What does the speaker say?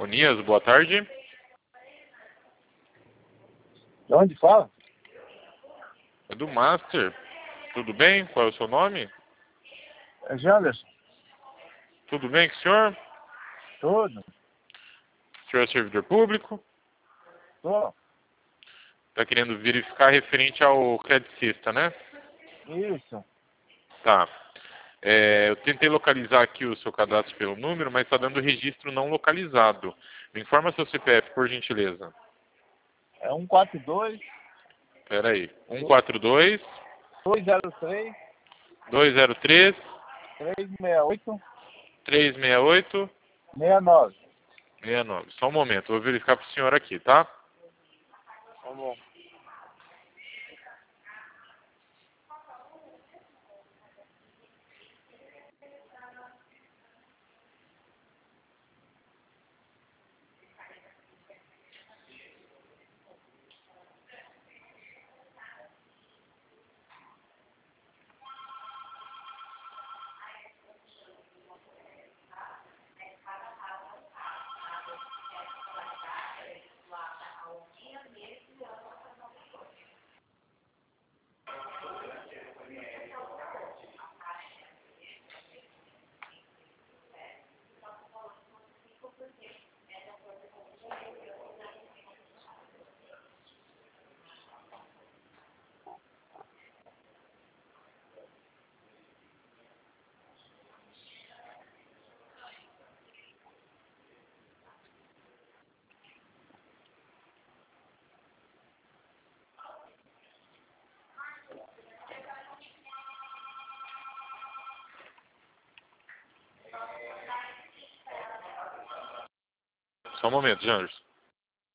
Onias, boa tarde. De onde fala? É do Master. Tudo bem? Qual é o seu nome? É Janderson. Tudo bem com o senhor? Tudo? O senhor é servidor público? Tô. Está querendo verificar referente ao credicista, né? Isso. Tá. Eu tentei localizar aqui o seu cadastro pelo número, mas está dando registro não localizado. Me informa seu CPF, por gentileza. É 142 Espera aí. 142 203 203 368 368 69. 69. Só um momento, vou verificar para o senhor aqui, tá? Tá bom. Só um momento, Janderson.